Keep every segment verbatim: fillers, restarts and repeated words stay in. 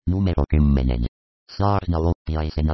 Numero kymmenen. Saarnaloppiaisena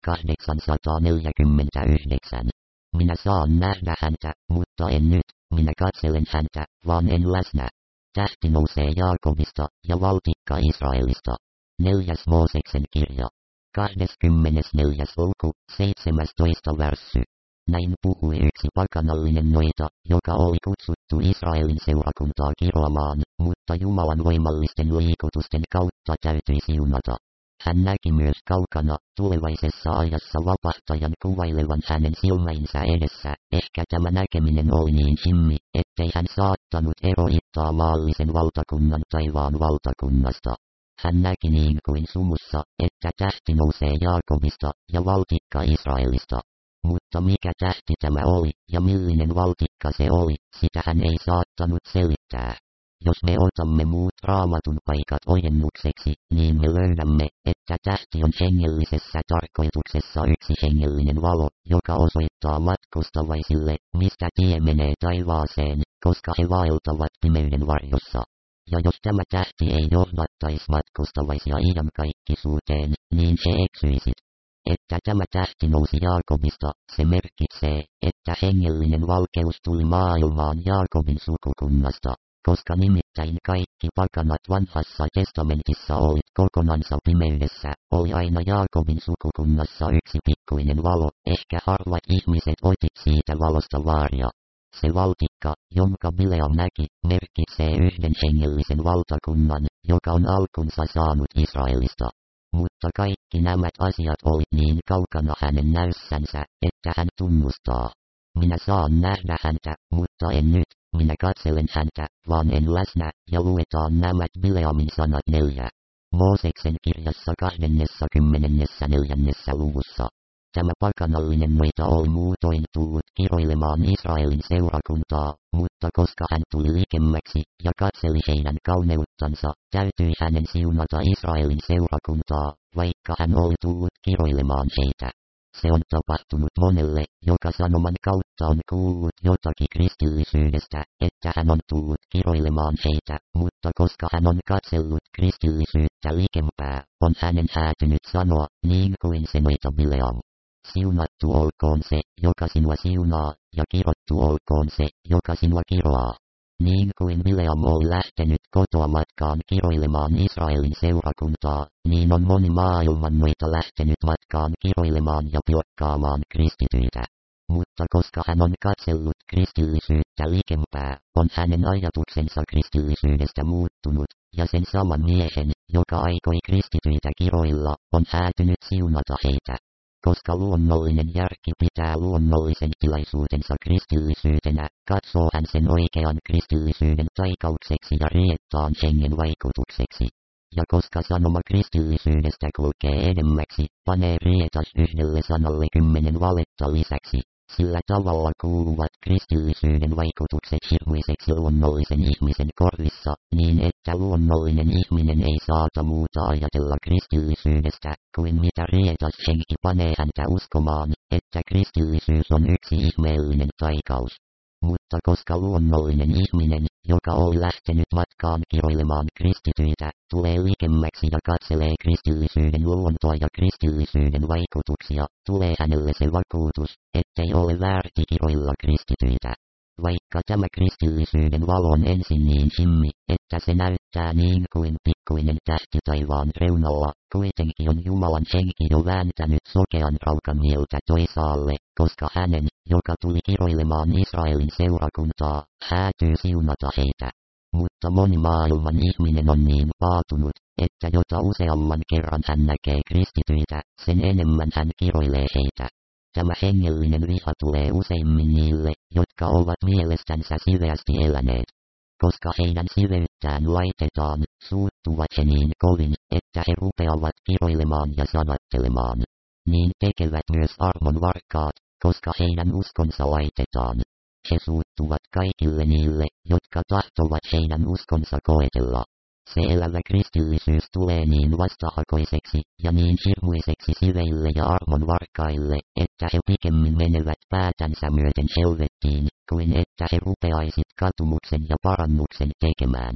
tuhatkahdeksansataaneljäkymmentäyhdeksän. Minä saan nähdä häntä, mutta en nyt, minä katselen häntä, vaan en läsnä. Tähti nousee Jaakobista, ja valtikka Israelista. Neljäs Mooseksen kirja. kahdeskymmenesneljäs luku, seitsemästoista värssy. Näin puhui yksi pakanallinen noita, joka oli kutsuttu Israelin seurakuntaa kiroamaan, mutta Jumalan voimallisten liikutusten kautta täytyi siunata. Hän näki myös kaukana, tulevaisessa ajassa vapahtajan kuvailevan hänen silmäinsä edessä. Ehkä tämä näkeminen oli niin himmi, ettei hän saattanut erottaa maallisen valtakunnan taivaan valtakunnasta. Hän näki niin kuin sumussa, että tähti nousee Jaakobista, ja valtikka Israelista. Mutta mikä tähti tämä oli, ja millinen valtikka se oli, sitä hän ei saattanut selittää. Jos me otamme muut raamatun paikat ojennukseksi, niin me löydämme, että tähti on hengellisessä tarkoituksessa yksi hengellinen valo, joka osoittaa matkustavaisille, mistä tie menee taivaaseen, koska he vaeltavat pimeyden varjossa. Ja jos tämä tähti ei johdattaisi matkustavaisia iankaikkisuuteen, niin he eksyisivät. Että tämä tähti nousi Jaakobista, se merkitsee, että hengellinen valkeus tuli maailmaan Jaakobin sukukunnasta, koska nimittäin kaikki pakanat vanhassa testamentissa olivat kokonansa pimeydessä, oli aina Jaakobin sukukunnassa yksi pikkuinen valo, ehkä harvat ihmiset otit siitä valosta vaaria. Se valtikka, jonka Bileam näki, merkitsee yhden hengellisen valtakunnan, joka on alkunsa saanut Israelista. Mutta kaikki nämä asiat olivat niin kaukana hänen näyssänsä, että hän tunnustaa. Minä saan nähdä häntä, mutta en nyt, minä katselen häntä, vaan en läsnä, ja luetaan nämä Bileamin sanat neljä. Mooseksen kirjassa kahdennessakymmenennessä neljännessä luvussa. Tämä pakanallinen noita oli muutoin tullut kiroilemaan Israelin seurakuntaa, mutta koska hän tuli likemmäksi ja katseli heidän kauneuttansa, täytyi hänen siunata Israelin seurakuntaa, vaikka hän oli tullut kiroilemaan heitä. Se on tapahtunut monelle, joka sanoman kautta on kuullut jotakin kristillisyydestä, että hän on tullut kiroilemaan heitä, mutta koska hän on katsellut kristillisyyttä likempää, on hänen häätynyt sanoa, niin kuin se noita Bileam. Siunattu olkoon se, joka sinua siunaa, ja kirottu olkoon se, joka sinua kiroaa. Niin kuin Bileam oli lähtenyt kotoa matkaan kiroilemaan Israelin seurakuntaa, niin on moni maailman noita lähtenyt matkaan kiroilemaan ja pilkkaamaan kristityitä. Mutta koska hän on katsellut kristillisyyttä likempää, on hänen ajatuksensa kristillisyydestä muuttunut, ja sen saman miehen, joka aikoi kristityitä kiroilla, on häätynyt siunata heitä. Koska luonnollinen järki pitää luonnollisen tilaisuutensa kristillisyytenä, katsoo hän sen oikean kristillisyyden taikaukseksi ja riettaan hengen vaikutukseksi. Ja koska sanoma kristillisyydestä kulkee edemmäksi, panee rietas yhdelle sanalle kymmenen valetta lisäksi. Sillä tavalla kuuluvat kristillisyyden vaikutukset hirmuiseksi luonnollisen ihmisen korvissa, niin että luonnollinen ihminen ei saata muuta ajatella kristillisyydestä, kuin mitä rietas henki panee häntä uskomaan, että kristillisyys on yksi ihmeellinen taikaus. Mutta koska luonnollinen ihminen, joka oli lähtenyt matkaan kiroilemaan kristityitä, tulee likemmäksi ja katselee kristillisyyden luontoa ja kristillisyyden vaikutuksia, tulee hänelle se vakuutus, ettei ole väärti kiroilla kristityitä. Vaikka tämä kristillisyyden valo on ensin niin himmi, että se näyttää niin kuin pikkuinen tähti taivaan reunalla, kuitenkin on Jumalan henki jo vääntänyt sokean raukamieltä toisaalle, koska hänen, joka tuli kiroilemaan Israelin seurakuntaa, häätyy siunata heitä. Mutta moni maailman ihminen on niin paatunut, että jota useamman kerran hän näkee kristityitä, sen enemmän hän kiroilee heitä. Tämä hengellinen viha tulee useimmin niille, jotka ovat mielestänsä siveästi eläneet. Koska heidän siveyttään laitetaan, suuttuvat he niin kovin, että he rupeavat kiroilemaan ja sanattelemaan. Niin tekevät myös armon varkaat, koska heidän uskonsa laitetaan. He suuttuvat kaikille niille, jotka tahtovat heidän uskonsa koetella. Se elävä kristillisyys tulee niin vastahakoiseksi ja niin hirmuiseksi siveille ja armon varkaille, että he pikemmin menevät päätänsä myöten helvettiin, kuin että he rupeaisit katumuksen ja parannuksen tekemään.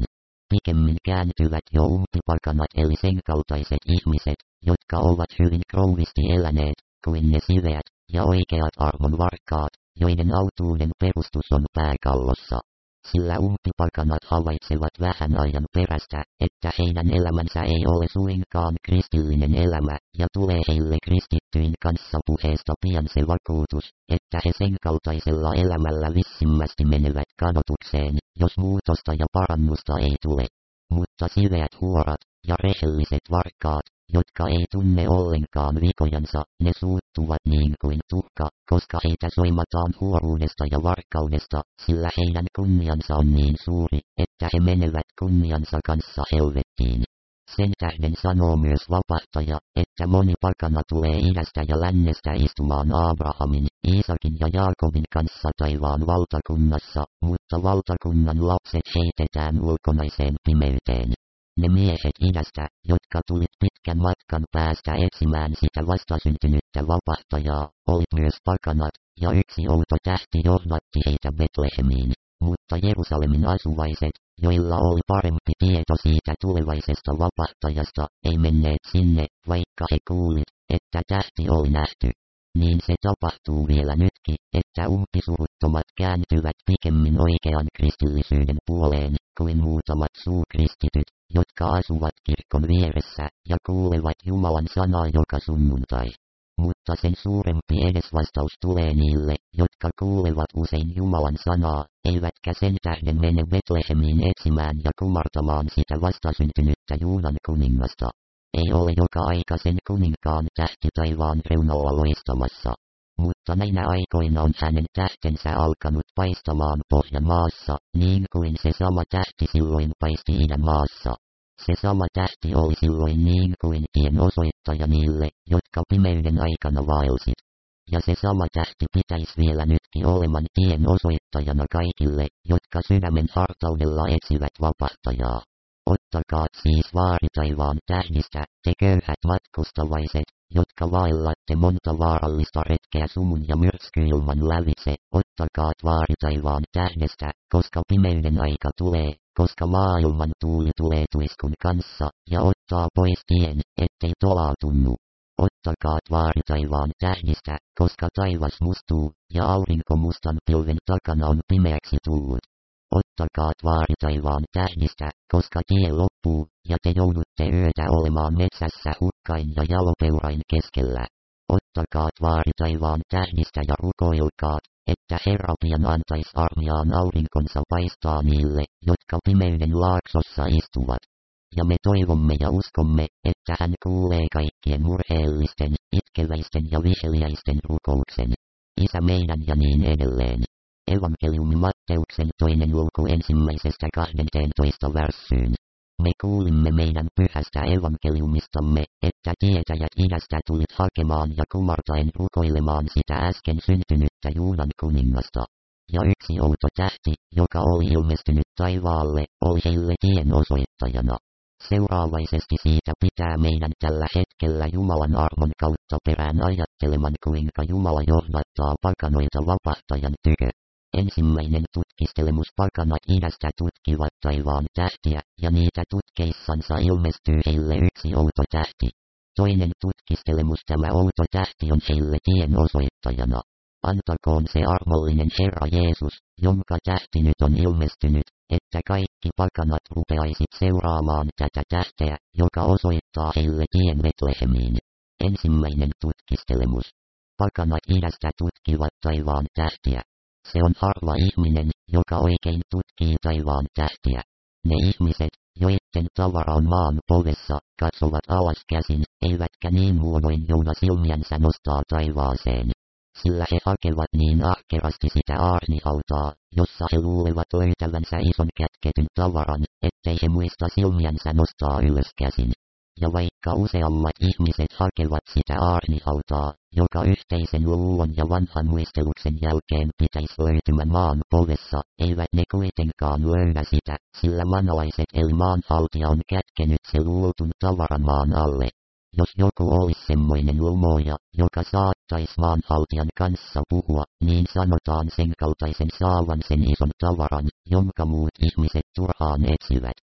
pikemmin kääntyvät jo umpipakanat eli sen kaltaiset ihmiset, jotka ovat hyvin krouvisti eläneet, kuin ne siveät ja oikeat armon varkaat, joiden autuuden perustus on pääkallossa. Sillä umpipakanat havaitsevat vähän ajan perästä, että heidän elämänsä ei ole suinkaan kristillinen elämä, ja tulee heille kristittyjen kanssa puheesta pian se vakuutus, että he sen kaltaisella elämällä vissimmästi menevät kadotukseen, jos muutosta ja parannusta ei tule. Mutta siveät huorat ja rehelliset varkaat, jotka ei tunne ollenkaan vikojansa, ne suuttuvat niin kuin tuhka, koska heitä soimataan huoruudesta ja varkaudesta, sillä heidän kunniansa on niin suuri, että he menevät kunniansa kanssa helvettiin. Sen tähden sanoo myös vapahtaja, että moni pakana tulee idästä ja lännestä istumaan Abrahamin, Iisakin ja Jaakobin kanssa taivaan valtakunnassa, mutta valtakunnan lapset heitetään ulkonaiseen pimeyteen. Ne miehet idästä, jotka tulit pitkän matkan päästä etsimään sitä vastasyntynyttä vapahtajaa, olivat myös pakanat, ja yksi outo tähti johdatti heitä Betlehemiin. Mutta Jerusalemin asuvaiset, joilla oli parempi tieto siitä tulevaisesta vapahtajasta, ei menneet sinne, vaikka he kuulit, että tähti oli nähty. Niin se tapahtuu vielä nytkin, että umpisuruttomat kääntyvät pikemmin oikean kristillisyyden puoleen, kuin muutamat suukristityt, jotka asuvat kirkon vieressä, ja kuulevat Jumalan sanaa joka sunnuntai. Mutta sen suurempi edesvastaus tulee niille, jotka kuulevat usein Jumalan sanaa, eivätkä sen tähden mene Betlehemiin etsimään ja kumartamaan sitä vastasyntynyttä Juudan kuningasta. Ei ole joka aika sen kuninkaan tähti taivaan reunalla loistamassa. Mutta näinä aikoina on hänen tähtensä alkanut paistamaan pohjan maassa, niin kuin se sama tähti silloin paisti idän maassa. Se sama tähti oli silloin niin kuin tien osoittaja niille, jotka pimeyden aikana vaelsit. Ja se sama tähti pitäisi vielä nytkin oleman tien osoittajana kaikille, jotka sydämen hartaudella etsivät vapahtajaa. Ottakaa siis vaari taivaan tähdistä, te köyhät matkustavaiset, jotka vaellatte monta vaarallista retkeä sumun ja myrskyilman lävitse, ottakaa vaari taivaan tähdestä, koska pimeyden aika tulee, koska maailman tuuli tulee tuiskun kanssa, ja ottaa pois tien, ettei tolaa tunnu. Ottakaa vaari taivaan tähdistä, koska taivas mustuu, ja aurinko mustan pilven takana on pimeäksi tullut. Ottakaa vaari taivaan tähdistä, koska tie loppuu, ja te joudutte yötä olemaan metsässä hukkain ja jalopeurain keskellä. Ottakaa vaari taivaan tähdistä ja rukoilkaat, että Herra pian antaisi armiaan aurinkonsa paistaa niille, jotka pimeyden laaksossa istuvat. Ja me toivomme ja uskomme, että hän kuulee kaikkien murheellisten, itkeväisten ja viheliäisten rukouksen. Isä meidän ja niin edelleen. Evankeliumi Matteuksen toinen luku ensimmäisestä kahdenteentoista värssyyn. Me kuulimme meidän pyhästä evankeliumistamme, että tietäjät idästä tulit hakemaan ja kumartaen rukoilemaan sitä äsken syntynyttä Juudan kuningasta. Ja yksi outo tähti, joka oli ilmestynyt taivaalle, oli heille tien osoittajana. Seuraavaisesti siitä pitää meidän tällä hetkellä Jumalan armon kautta perään ajatteleman kuinka Jumala johdattaa pakanoita vapahtajan tykö. Ensimmäinen tutkistelemus pakanat idästä tutkivat taivaan tähtiä, ja niitä tutkeissansa ilmestyy heille yksi outo tähti. Toinen tutkistelemus tämä outo tähti on heille tien osoittajana. Antakoon se armollinen Herra Jeesus, jonka tähti nyt on ilmestynyt, että kaikki pakanat rupeaisit seuraamaan tätä tähteä, joka osoittaa heille tien Betlehemiin. Ensimmäinen tutkistelemus. Pakanat idästä tutkivat taivaan tähtiä. Se on harva ihminen, joka oikein tutkii taivaan tähtiä. Ne ihmiset, joiden tavara on maan povessa, katsovat alas käsin, eivätkä niin muodoin jouda silmiänsä nostaa taivaaseen. Sillä he hakevat niin ahkerasti sitä aarnihautaa, jossa he luulevat löytävänsä ison kätketyn tavaran, ettei he muista silmiänsä nostaa ylös käsin. Ja vaikka useammat ihmiset hakevat sitä aarnihautaa, joka yhteisen luulon ja vanhan muisteluksen jälkeen pitäisi löytymän maan povessa, eivät ne kuitenkaan löydä sitä, sillä manalaiset eli maanhaltija on kätkenyt se luultun tavaran maan alle. Jos joku olisi semmoinen lumoja, joka saattaisi maanhaltijan kanssa puhua, niin sanotaan sen kaltaisen saavan sen ison tavaran, jonka muut ihmiset turhaan etsivät.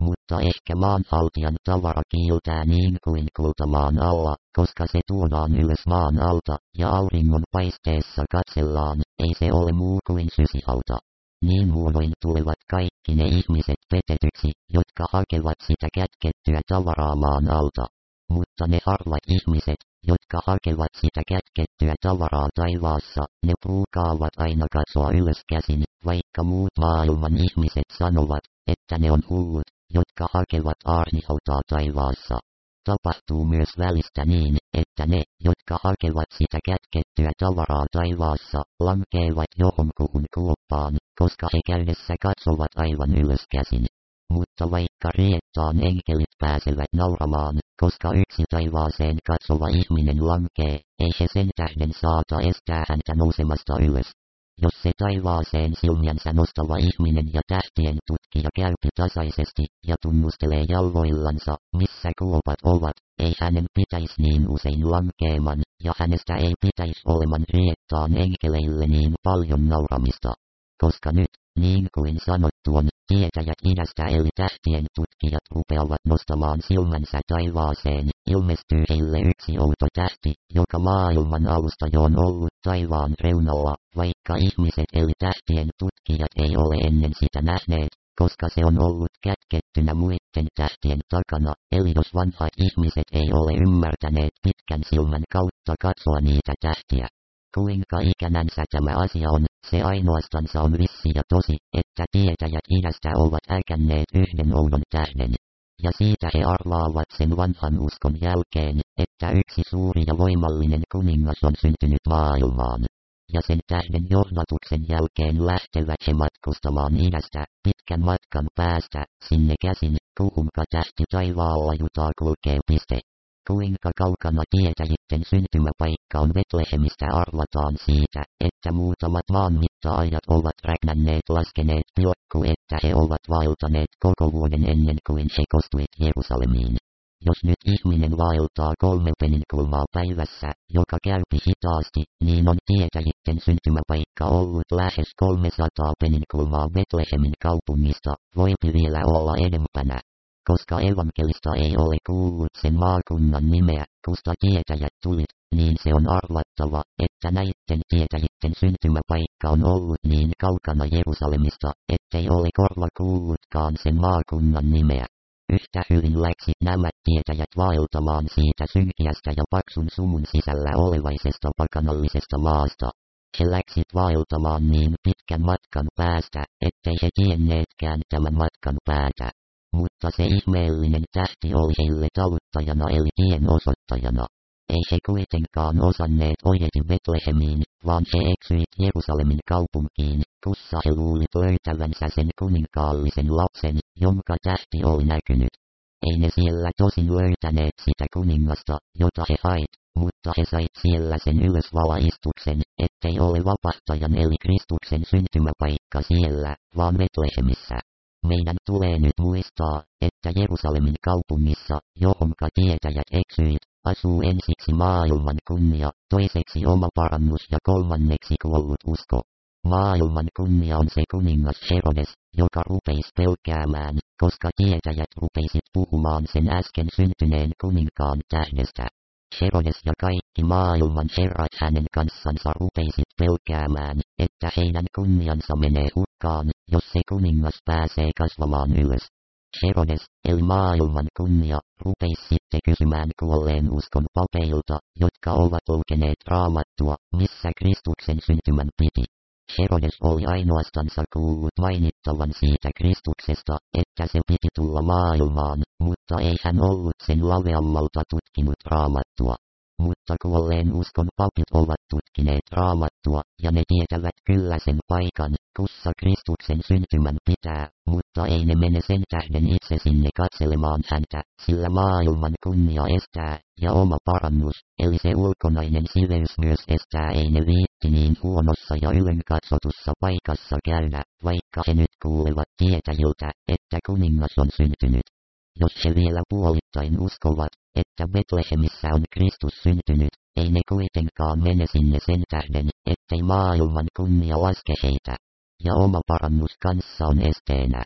mutta ehkä maanhaltijan tavara kiiltää niin kuin kulta maan alla, koska se tuodaan ylös maan alta, ja auringon paisteessa katsellaan, ei se ole muu kuin sysihauta. Niin muodoin tulevat kaikki ne ihmiset petetyksi, jotka hakevat sitä kätkettyä tavaraa maan alta. Mutta ne harvat ihmiset, jotka hakevat sitä kätkettyä tavaraa taivaassa, ne puukaavat aina katsoa ylös käsin, vaikka muut maailman ihmiset sanovat, että ne on hullut, jotka hakevat aarnihautaa taivaassa. Tapahtuu myös välistä niin, että ne, jotka hakevat sitä kätkettyä tavaraa taivaassa, lankeevat johonkuhun kuoppaan, koska he käydessä katsovat aivan ylös käsin. Mutta vaikka riettaan enkelit pääsevät nauramaan, koska yksi taivaaseen katsova ihminen lankee, ei he sen tähden saata estää häntä nousemasta ylös. Jos se taivaaseen silmiänsä nostava ihminen ja tähtien tutkija käypi tasaisesti ja tunnustelee jalvoillansa, missä kuopat ovat, ei hänen pitäisi niin usein lankeeman, ja hänestä ei pitäisi oleman riettaan enkeleille niin paljon nauramista. Koska nyt, niin kuin sanottu on, tietäjät idästä eli tähtien tutkijat rupeavat nostamaan silmänsä taivaaseen, ilmestyy heille yksi outo tähti, joka maailman alusta jo on ollut taivaan reunalla, vaikka ihmiset eli tähtien tutkijat ei ole ennen sitä nähneet, koska se on ollut kätkettynä muiden tähtien takana, eli jos vanhat ihmiset ei ole ymmärtäneet pitkän silmän kautta katsoa niitä tähtiä. Kuinka ikänänsä tämä asia on, se ainoastansa on vissi ja tosi, että tietäjät idästä ovat äkänneet yhden oudon tähden. Ja siitä he arvaavat sen vanhan uskon jälkeen, että yksi suuri ja voimallinen kuningas on syntynyt maailmaan. Ja sen tähden johdatuksen jälkeen lähtevät he matkustamaan idästä, pitkän matkan päästä, sinne käsin, kuhunka tähti taivaalla jutaa kulkee piste. Kuinka kaukana tietäjitten syntymäpaikka on Betlehemistä arvataan siitä, että muutamat maanmitta-ajat ovat räknänneet laskeneet pilkku, että he ovat vaeltaneet koko vuoden ennen kuin he kostuivat Jerusalemiin. Jos nyt ihminen vaeltaa kolme peninkulmaa päivässä, joka käypi hitaasti, niin on tietäjitten syntymäpaikka ollut lähes kolmesataa peninkulmaa Betlehemin kaupungista, voipi vielä olla edempänä. Koska evankelista ei ole kuullut sen maakunnan nimeä, kusta tietäjät tulit, niin se on arvattava, että näitten tietäjitten syntymäpaikka on ollut niin kaukana Jerusalemista, ettei ole korva kuullutkaan sen maakunnan nimeä. Yhtä hyvin läksi nämä tietäjät vaeltamaan siitä synkiästä ja paksun sumun sisällä olevaisesta pakanallisesta maasta. He läksit vaeltamaan niin pitkän matkan päästä, ettei he tienneetkään tämän matkan päätä. Mutta se ihmeellinen tähti oli heille taluttajana eli tien osoittajana. Ei he kuitenkaan osanneet ojeti Betlehemiin, vaan he eksyit Jerusalemin kaupunkiin, kussa he luulit löytävänsä sen kuninkaallisen lapsen, jonka tähti oli näkynyt. Ei ne siellä tosin löytäneet sitä kuningasta, jota he hait, mutta he sait siellä sen ylösvalaistuksen, ettei ole vapahtajan eli Kristuksen syntymäpaikka siellä, vaan Betlehemissä. Meidän tulee nyt muistaa, että Jerusalemin kaupungissa, johonka tietäjät eksyit, asuu ensiksi maailman kunnia, toiseksi oma parannus ja kolmanneksi kuollut usko. Maailman kunnia on se kuningas Herodes, joka rupeisi pelkäämään, koska tietäjät rupeisit puhumaan sen äsken syntyneen kuninkaan tähdestä. Herodes ja kaikki maailman herrat hänen kanssansa rupeisit pelkäämään, että heidän kunniansa menee hukkaan, jos se kuningas pääsee kasvamaan ylös. Herodes, eli maailman kunnia, rupeisi sitten kysymään kuolleen uskon papeilta, jotka ovat lukeneet raamattua, missä Kristuksen syntymän piti. Herodes oli ainoastansa kuullut mainittavan siitä Kristuksesta, että se piti tulla maailmaan, mutta ei hän ollut sen laveammalta tutkinut raamattua. Mutta kuolleen uskon papit ovat tutkineet raamattua, ja ne tietävät kyllä sen paikan, kussa Kristuksen syntymän pitää, mutta ei ne mene sen tähden itse sinne katselemaan häntä, sillä maailman kunnia estää, ja oma parannus, eli se ulkonainen siveys myös estää ei ne viitti niin huonossa ja ylenkatsotussa paikassa käydä, vaikka he nyt kuulevat tietäjiltä, että kuningas on syntynyt. Jos he vielä puolittain uskovat, että Betlehemissä on Kristus syntynyt, ei ne kuitenkaan mene sinne sen tähden, ettei maailman kunnia laske heitä. Ja oma parannus kanssa on esteenä.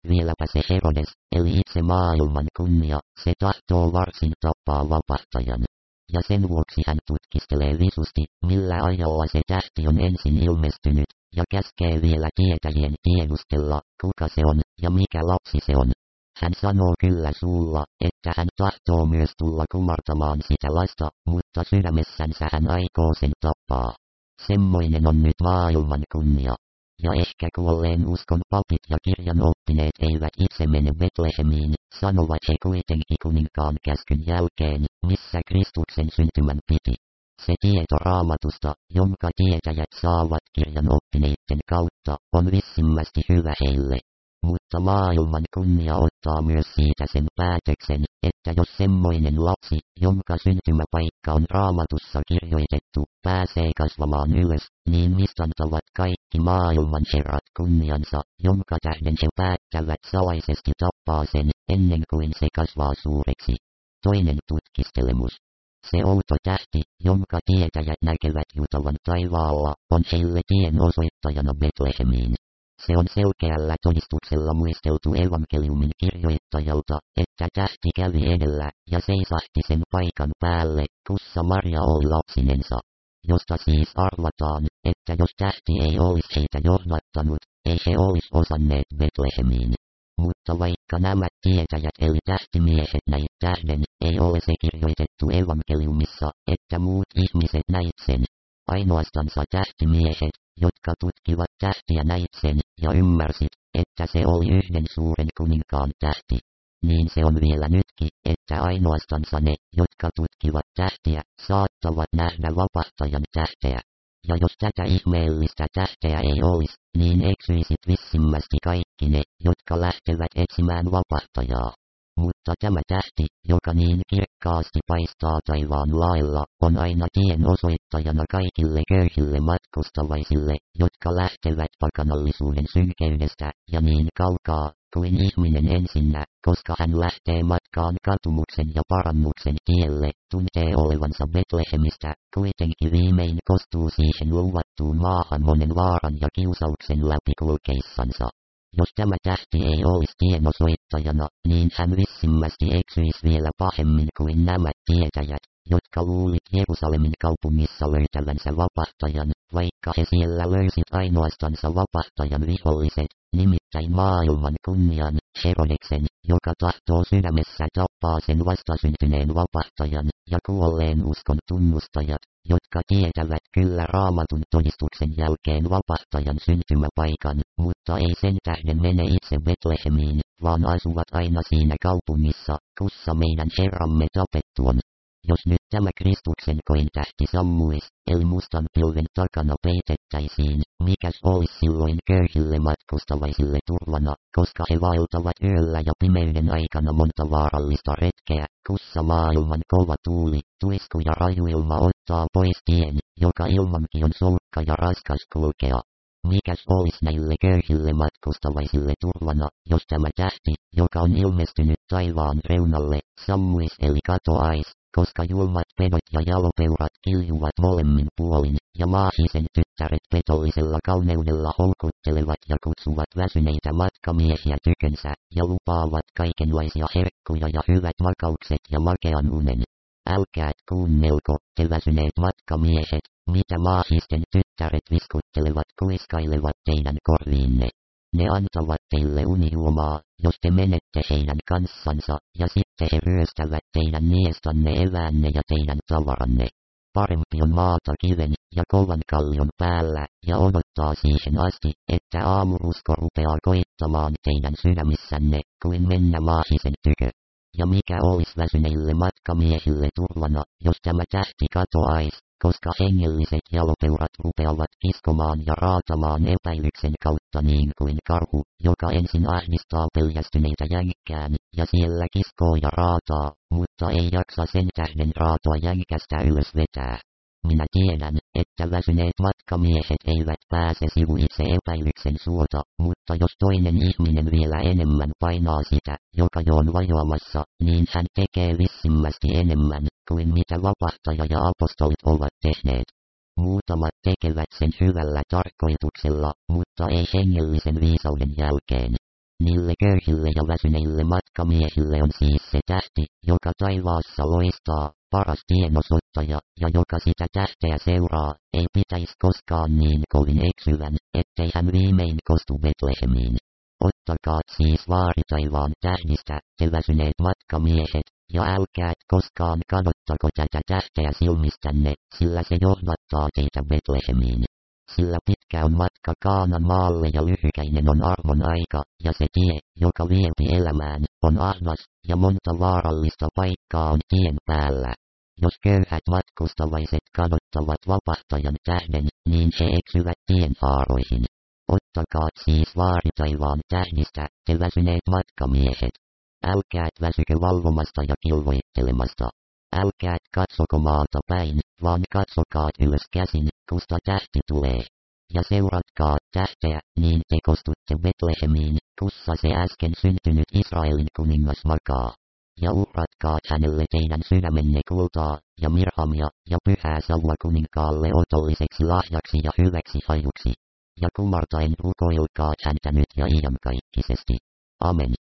vieläpä se Herodes, eli itse maailman kunnia, se tahtoo varsin tappaa vapahtajan. Ja sen vuoksi hän tutkistelee visusti, millä ajalla se tähti on ensin ilmestynyt, ja käskee vielä tietäjien tiedustella, kuka se on, ja mikä lapsi se on. Hän sanoo kyllä suulla, että hän tahtoo myös tulla kumartamaan sitä lasta, mutta sydämessänsä hän aikoo sen tappaa. Semmoinen on nyt maailman kunnia. Ja ehkä kuolleen uskon papit ja kirjan oppineet eivät itse mene Betlehemiin, sanovat he kuitenkin kuninkaan käskyn jälkeen, missä Kristuksen syntymän piti. Se tieto Raamatusta, jonka tietäjät saavat kirjan oppineiden kautta, on vissimmästi hyvä heille. Mutta maailman kunnia ottaa myös siitä sen päätöksen, että jos semmoinen lapsi, jonka syntymäpaikka on Raamatussa kirjoitettu, pääsee kasvamaan ylös, niin mistantavat kaikki maailman herrat kunniansa, jonka tähden he päättävät salaisesti tappaa sen, ennen kuin se kasvaa suureksi. Toinen tutkistelemus. Se outo tähti, jonka tietäjät näkevät jutavan taivaalla, on heille tien osoittajana Betlehemiin. Se on selkeällä todistuksella muisteltu evankeliumin kirjoittajalta, että tähti kävi edellä, ja seisahti sen paikan päälle, kussa Maria oli lapsinensa. Josta siis arvataan, että jos tähti ei olisi heitä johdattanut, ei he olisi osanneet Betlehemiin. Mutta vaikka nämä tietäjät eli tähtimiehet näit tähden, ei ole se kirjoitettu evankeliumissa, että muut ihmiset näit sen. Ainoastansa tähtimiehet, jotka tutkivat tähtiä näit sen, ja ymmärsit, että se oli yhden suuren kuninkaan tähti. Niin se on vielä nytkin, että ainoastansa ne, jotka tutkivat tähtiä, saattavat nähdä vapahtajan tähteä. Ja jos tätä ihmeellistä tähteä ei olisi, niin eksyisit vissimmästi kaikki ne, jotka lähtevät etsimään vapahtajaa. Mutta tämä tähti, joka niin kirkkaasti paistaa taivaan lailla, on aina tien osoittajana kaikille köyhille matkustavaisille, jotka lähtevät pakanallisuuden synkeydestä, ja niin kaukaa, kuin ihminen ensinnä, koska hän lähtee matkaan katumuksen ja parannuksen tielle, tuntee olevansa Betlehemistä, kuitenkin viimein kostuu siihen luvattuun maahan monen vaaran ja kiusauksen läpi kulkeissansa. Jos tämä tähti ei olisi tienosoittajana, niin hän vissimmästi eksyisi vielä pahemmin kuin nämä tietäjät, jotka luulit Jerusalemin kaupungissa löytävänsä vapahtajan, vaikka he siellä löysit ainoastansa vapahtajan viholliset, nimittäin maailman kunnian, Herodeksen, joka tahtoo sydämessä tappaa sen vastasyntyneen vapahtajan, ja kuolleen uskon tunnustajat, jotka tietävät kyllä Raamatun todistuksen jälkeen vapahtajan syntymäpaikan, mutta ei sen tähden mene itse Betlehemiin, vaan asuvat aina siinä kaupungissa, kussa meidän Herramme tapettu on. Jos nyt tämä Kristuksen kointähti sammuis, eli mustan pilven takana peitettäisiin, mikäs olisi silloin köyhille matkustavaisille turvana, koska he vaeltavat yöllä ja pimeyden aikana monta vaarallista retkeä, kussa maailman kova tuuli, tuisku ja rajuilma ottaa pois tien, joka ilmankin on solkka ja raskas kulkea. Mikäs olisi näille köyhille matkustavaisille turvana, jos tämä tähti, joka on ilmestynyt taivaan reunalle, sammuis eli katoais, koska julmat pedot ja jalopeurat kiljuvat molemmin puolin, ja maahisen tyttäret petollisella kauneudella houkuttelevat ja kutsuvat väsyneitä matkamiehiä tykönsä, ja lupaavat kaikenlaisia herkkuja ja hyvät makaukset ja makean unen. Älkää kuunnelko, te väsyneet matkamiehet, mitä maahisten tyttäret viskuttelevat kuiskailevat teidän korviinne. Ne antavat teille unijuomaa, jos te menette heidän kanssansa, ja sitten he ryöstävät teidän niestanne eväänne ja teidän tavaranne. Parempi on maata kiven ja kovan kallion päällä, ja odottaa siihen asti, että aamurusko rupeaa koittamaan teidän sydämissänne, kuin mennä maahisen tykö. Ja mikä olisi väsyneille matkamiehille turvana, jos tämä tähti katoais, koska hengelliset jalopeurat rupeavat kiskomaan ja raatamaan epäilyksen kautta niin kuin karhu, joka ensin ahdistaa peljästyneitä jänkkään, ja siellä kiskoo ja raataa, mutta ei jaksa sen tähden raatoa jänkästä ylös vetää. Minä tiedän, että väsyneet matkamiehet eivät pääse sivuitse epäilyksen suota, mutta jos toinen ihminen vielä enemmän painaa sitä, joka jo on vajoamassa, niin hän tekee vissimmästi enemmän, kuin mitä vapahtaja ja apostolit ovat tehneet. Muutamat tekevät sen hyvällä tarkoituksella, mutta ei hengellisen viisauden jälkeen. Niille köyhille ja väsyneille matkamiehille on siis se tähti, joka taivaassa loistaa, paras tienosoittaja, ja joka sitä tähteä seuraa, ei pitäisi koskaan niin kovin eksyvän, ettei hän viimein kostu Betlehemiin. Ottakaa siis vaari taivaan tähdistä, te väsyneet matkamiehet, ja älkää koskaan kadottako tätä tähteä silmistänne, sillä se johdattaa teitä Betlehemiin. Sillä pitkä on matka Kaanan maalle ja lyhykäinen on armon aika, ja se tie, joka vieti elämään, on ahdas, ja monta vaarallista paikkaa on tien päällä. Jos köyhät matkustavaiset kadottavat vapahtajan tähden, niin he eksyvät tien haaroihin. Ottakaa siis vaari taivaan tähdistä, te väsyneet matkamiehet. Älkäät väsykö valvomasta ja kilvoittelemasta. Älkäät katsoko maata päin, vaan katsokaa ylös käsin, kusta tähti tulee. Ja seuratkaa tähteä, niin te kostutte Betlehemiin, kussa se äsken syntynyt Israelin kuningas makaa. Ja uhratkaa hänelle teidän sydämenne kultaa, ja mirhamia, ja pyhää savua kuninkaalle otolliseksi lahjaksi ja hyväksi hajuksi. Ja kumartaen rukoilkaa häntä nyt ja iankaikkisesti. Amen.